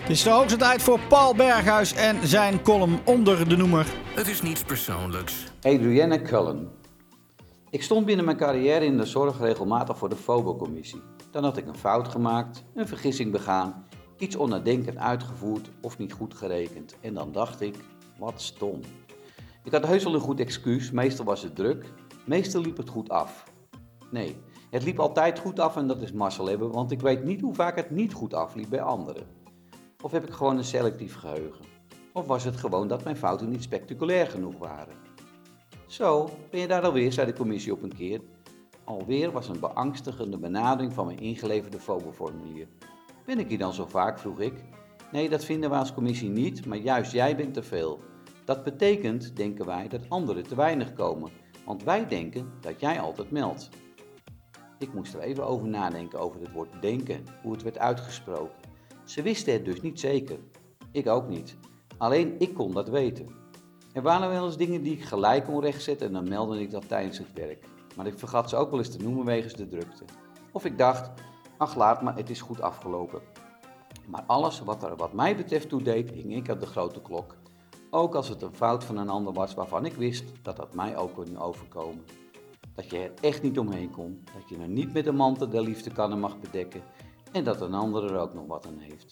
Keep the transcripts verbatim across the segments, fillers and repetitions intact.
Het is de hoogste tijd voor Paul Berghuis en zijn column onder de noemer. Het is niets persoonlijks. Adrienne Cullen. Ik stond binnen mijn carrière in de zorg regelmatig voor de F O B O-commissie. Dan had ik een fout gemaakt, een vergissing begaan, iets onnadenkend uitgevoerd of niet goed gerekend. En dan dacht ik, wat stom. Ik had heus wel een goed excuus, meestal was het druk, meestal liep het goed af. Nee, het liep altijd goed af en dat is mazzel hebben, want ik weet niet hoe vaak het niet goed afliep bij anderen. Of heb ik gewoon een selectief geheugen? Of was het gewoon dat mijn fouten niet spectaculair genoeg waren? Zo, ben je daar alweer, zei de commissie op een keer. Alweer was een beangstigende benadering van mijn ingeleverde F O B O-formulier. Ben ik hier dan zo vaak, vroeg ik. Nee, dat vinden we als commissie niet, maar juist jij bent te veel. Dat betekent, denken wij, dat anderen te weinig komen, want wij denken dat jij altijd meldt. Ik moest er even over nadenken over het woord denken, hoe het werd uitgesproken. Ze wisten het dus niet zeker. Ik ook niet. Alleen ik kon dat weten. Er waren wel eens dingen die ik gelijk kon rechtzetten en dan meldde ik dat tijdens het werk. Maar ik vergat ze ook wel eens te noemen wegens de drukte. Of ik dacht, ach laat maar, het is goed afgelopen. Maar alles wat er wat mij betreft toe deed, hing ik aan de grote klok. Ook als het een fout van een ander was waarvan ik wist dat dat mij ook kon overkomen. Dat je er echt niet omheen kon, dat je er niet met een mantel der liefde kan en mag bedekken en dat een ander er ook nog wat aan heeft.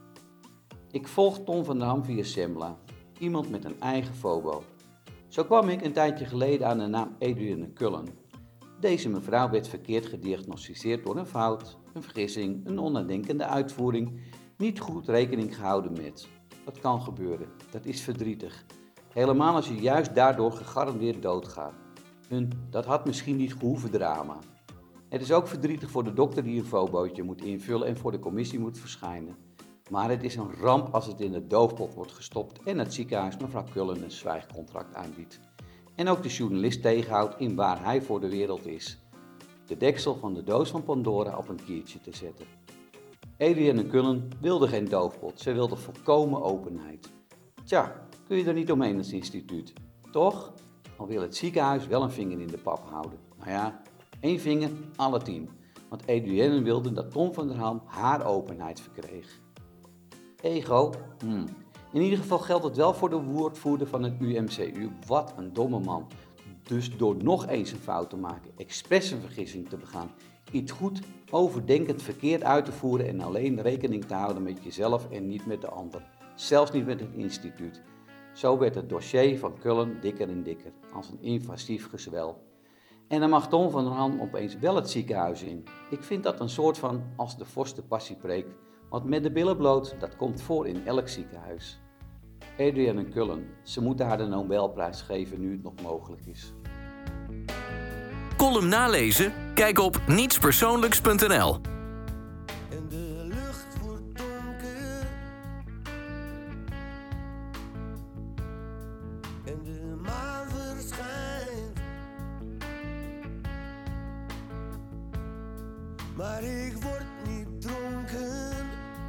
Ik volg Tom van der Ham via Sembla, iemand met een eigen F O B O. Zo kwam ik een tijdje geleden aan de naam Adrienne Cullen. Deze mevrouw werd verkeerd gediagnosticeerd door een fout, een vergissing, een onnadenkende uitvoering, niet goed rekening gehouden met. Dat kan gebeuren, dat is verdrietig. Helemaal als je juist daardoor gegarandeerd doodgaat. Een, dat had misschien niet gehoeven drama. Het is ook verdrietig voor de dokter die een F O B O'tje moet invullen en voor de commissie moet verschijnen. Maar het is een ramp als het in de doofpot wordt gestopt en het ziekenhuis mevrouw Cullen een zwijgcontract aanbiedt. En ook de journalist tegenhoudt in waar hij voor de wereld is. De deksel van de doos van Pandora op een kiertje te zetten. Adrienne Cullen wilde geen doofpot, ze wilde volkomen openheid. Tja, kun je er niet omheen als instituut. Toch? Al wil het ziekenhuis wel een vinger in de pap houden. Nou ja, één vinger, alle tien. Want Adrienne wilde dat Tom van der Ham haar openheid verkreeg. Ego? Hmm. In ieder geval geldt het wel voor de woordvoerder van het U M C U. Wat een domme man. Dus door nog eens een fout te maken, expres een vergissing te begaan, iets goed overdenkend verkeerd uit te voeren en alleen rekening te houden met jezelf en niet met de ander. Zelfs niet met het instituut. Zo werd het dossier van Cullen dikker en dikker, als een invasief gezwel. En dan mag Tom van der Ham opeens wel het ziekenhuis in. Ik vind dat een soort van als de vorst de passie preekt, want met de billen bloot, dat komt voor in elk ziekenhuis. Adrienne Cullen, ze moeten haar de Nobelprijs geven nu het nog mogelijk is. Column nalezen? Kijk op nietspersoonlijks punt n l. En de lucht wordt donker. En de maan verschijnt. Maar ik word niet dronken.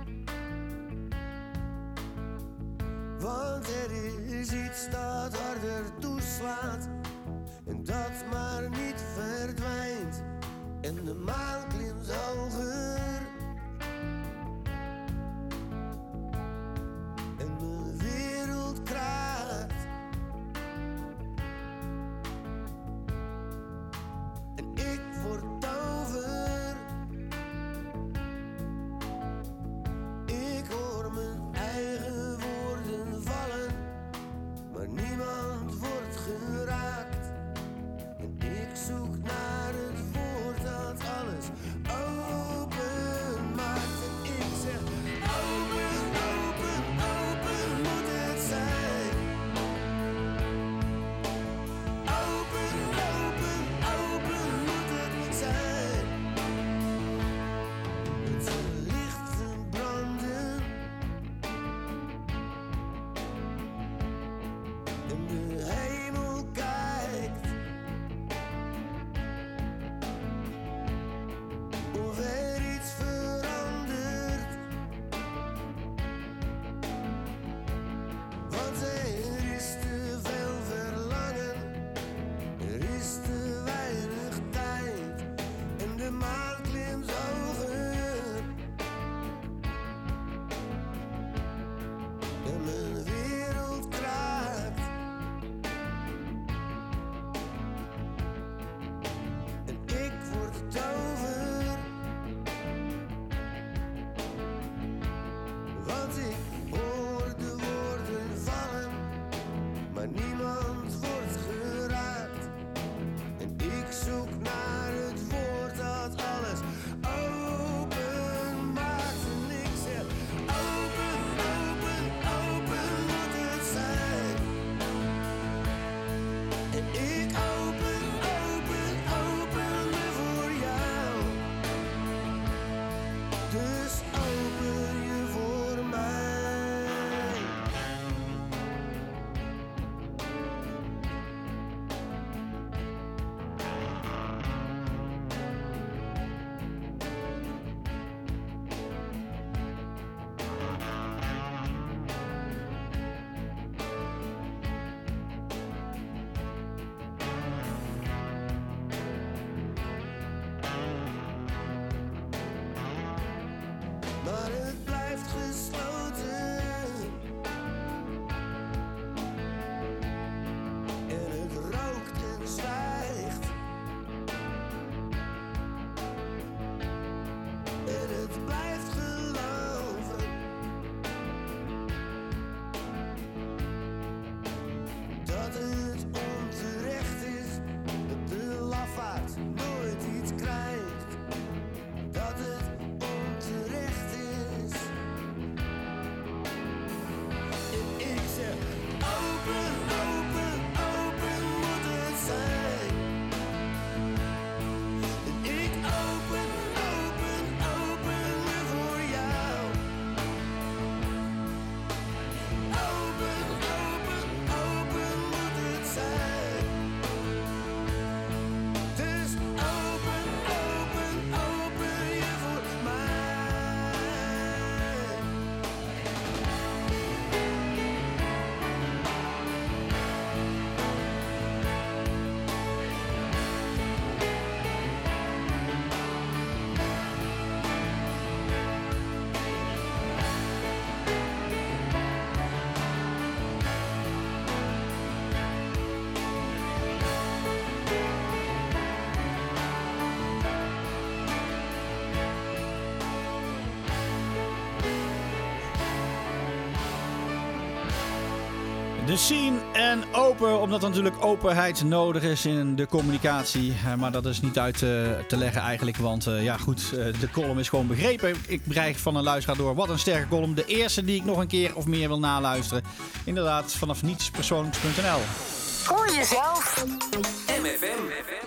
Want er is iets dat harder toeslaat. En dat maar niet verdwijnt. En de maan klimt hoger. En mijn wereld kraakt. En ik word over. Ik hoor mijn eigen woorden vallen. Maar niemand wordt geraakt. En ik zoek naar het woord dat alles De scene en open, omdat er natuurlijk openheid nodig is in de communicatie. Uh, maar dat is niet uit uh, te leggen eigenlijk, want uh, ja goed, uh, de column is gewoon begrepen. Ik krijg van een luisteraar door, wat een sterke column. De eerste die ik nog een keer of meer wil naluisteren. Inderdaad, vanaf nietspersoonlijks punt n l. Hoor jezelf. M F M.